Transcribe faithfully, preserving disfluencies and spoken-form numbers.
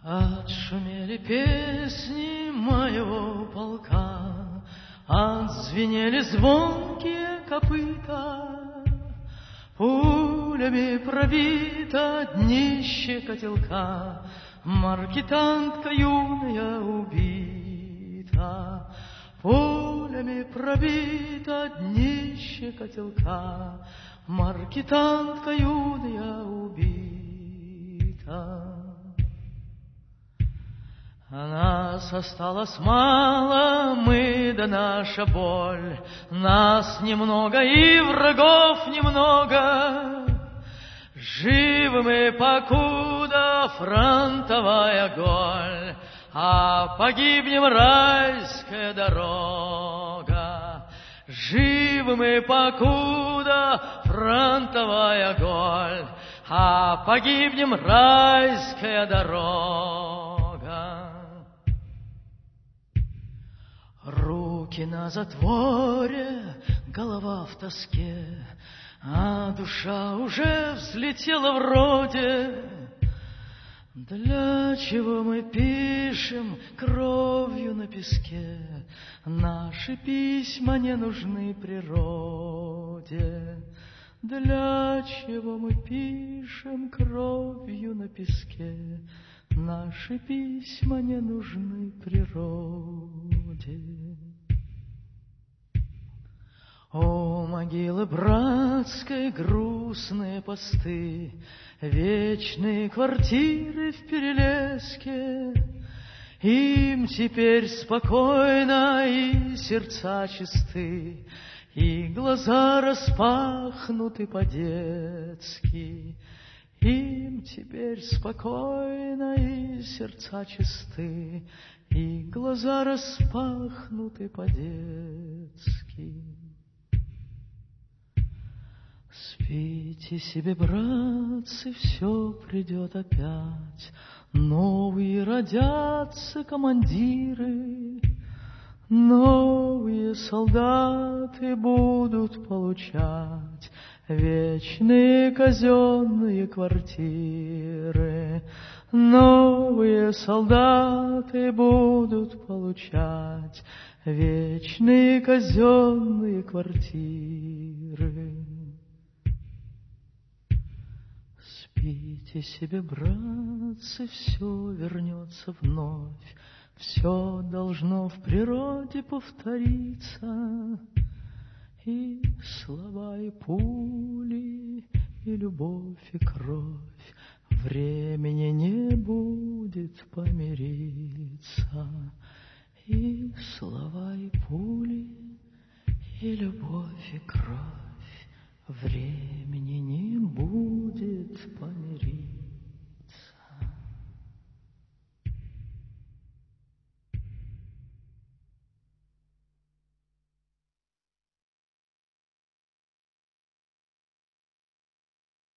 Отшумели песни моего полка, отзвенели звонкие копыта, пулями пробито днище котелка, маркетантка юная убита. Пулями пробито днище котелка, маркетантка юная убита. А нас осталось мало, мы да наша боль, нас немного и врагов немного. Живы мы, покуда фронтовая голь, а погибнем райская дорога. Живы мы, покуда фронтовая голь, а погибнем райская дорога. Руки на затворе, голова в тоске, а душа уже взлетела вроде. Для чего мы пишем кровью на песке? Наши письма не нужны природе. Для чего мы пишем кровью на песке? Наши письма не нужны природе. О, могилы братской, грустные посты, вечные квартиры в Перелеске. Им теперь спокойно, и сердца чисты, и глаза распахнуты по-детски. Им теперь спокойно, и сердца чисты, и глаза распахнуты по-детски. Спите себе, братцы, все придет опять, новые родятся командиры, новые солдаты будут получать вечные казенные квартиры. Новые солдаты будут получать вечные казенные квартиры. Спите себе, братцы, все вернется вновь, все должно в природе повториться. И слова, и пули, и любовь, и кровь, времени не будет помириться. И слова, и пули, и любовь, и кровь, времени не будет помириться.